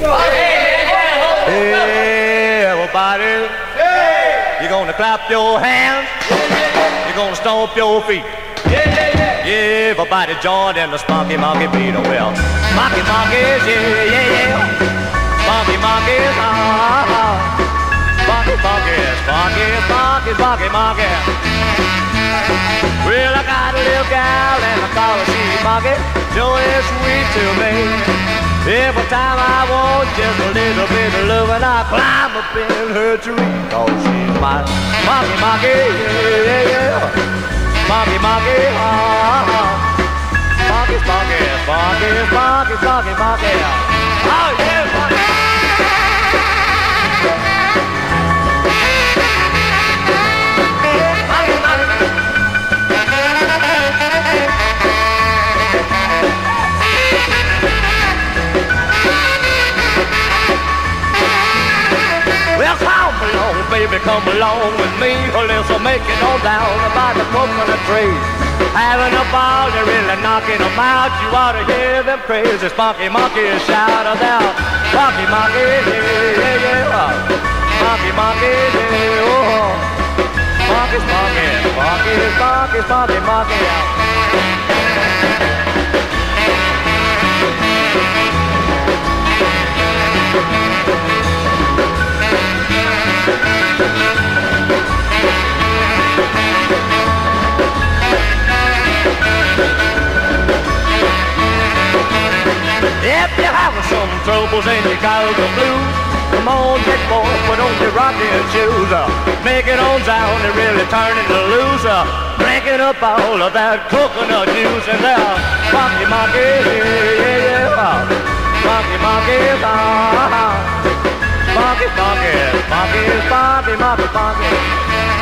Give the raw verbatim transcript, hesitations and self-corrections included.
Hey, everybody. You're gonna clap your hands. You're gonna stomp your feet. Yeah, everybody join in the spunky monkey beat. Oh, well, monkey monkeys, yeah, yeah, yeah. Spunky monkeys, ah, ah. Spunky monkeys, spunky, spunky, spunky monkeys. Well, I got a little gal and I call her she monkey. Sure is sweet to me. Every time I want just a little bit of love, and I climb up in her tree. Oh, she's my monkey, monkey, yeah, yeah, yeah. Monkey, monkey, ah, ah. Monkey, monkey, monkey, monkey, monkey, monkey. Oh, yeah, monkey. Well, come along, baby, come along with me. Let's make it on down by the coconut trees. Having a ball, they're really knocking them out. You ought to hear them crazy spunky monkeys shout out. Spunky monkeys, yeah, yeah, yeah. Spunky monkeys, yeah, oh. Spunky, spunky, spunky, spunky, spunky, spunky. If you're having some troubles and you got the blues, come on, big boy, put on your rocking shoes. Uh, make it on down and really turn it loose. Uh, drinking up all of that coconut juice. And there, monkey, monkey, yeah, yeah, yeah. Monkey, monkey, ah, monkey, monkey, monkey, monkey, monkey, monkey.